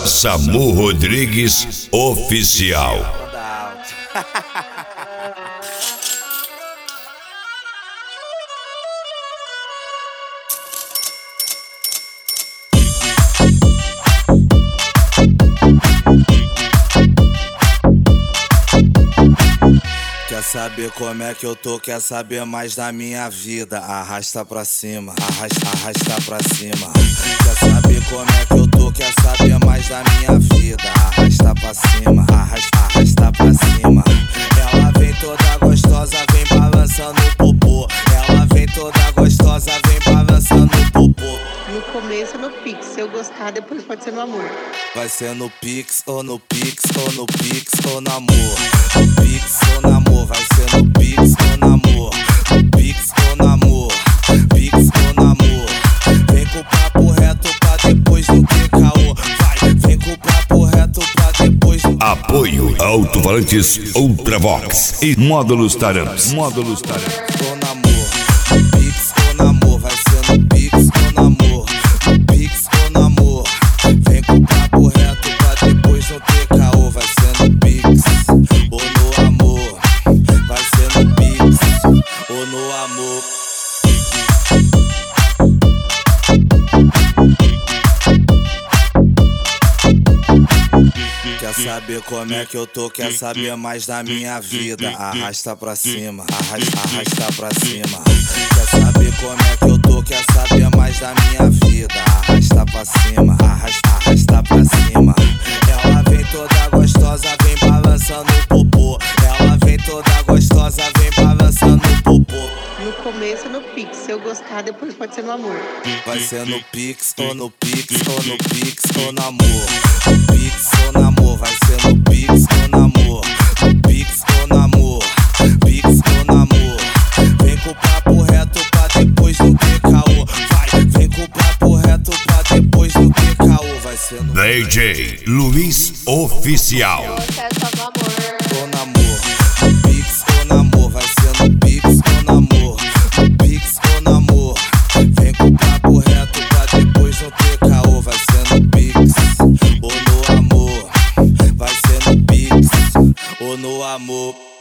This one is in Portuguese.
Samu Rodrigues Oficial. Quer saber como é que eu tô? Quer saber mais da minha vida? Arrasta pra cima, arrasta pra cima. Quer saber como é que eu tô? Quer saber mais da minha vida? Arrasta pra cima, arrasta pra cima. Ela vem toda gostosa, vem balançando o popô. Ela vem toda gostosa, vem balançando o popô. No começo no Pix, se eu gostar depois pode ser no amor. Vai ser no Pix, ou no Pix, ou no Pix, ou no amor. No Pix ou no amor, vai ser no Pix ou no amor. No Pix ou no amor, Pix ou no amor. Vem com o papo reto pra depois não ter caô. Vai, vem com o papo reto pra depois não ter caô. Apoio Alto-Falantes Ultravox e Módulos Taramps. Módulos Taramps. Ou no amor, no Pix ou no amor, vai ser no Pix ou no amor. No Pix ou no amor. Vem com o papo reto pra depois não ter caô. Vai ser no Pix ou no amor. Vai ser no Pix ou no amor. Quer saber como é que eu tô? Quer saber mais da minha vida? Arrasta pra cima, arrasta pra cima. Quer saber como é que eu tô? Quer saber mais da minha vida? Arrasta pra cima, arrasta pra cima. Ela vem toda gostosa, vem balançando o popô. Ela vem toda gostosa, vem balançando o popô. No começo no Pix, se eu gostar depois pode ser no amor. Vai ser no Pix, ou no Pix, ou no Pix, ou no amor. No Pix ou no amor, vai ser no Pix ou no amor. No Pix ou no amor, Pix ou no amor. Vem com o papo reto pra depois não ter caô. Vai, vem com o papo reto pra depois não ter caô. Vai ser no DJ Luiz Oficial. ou no amor. No Pix ou no amor, vai ser no Pix ou no amor. No Pix ou no amor. Vem com o papo reto pra depois não ter caô. Vai ser no Pix ou no amor. Vai ser no Pix ou no amor.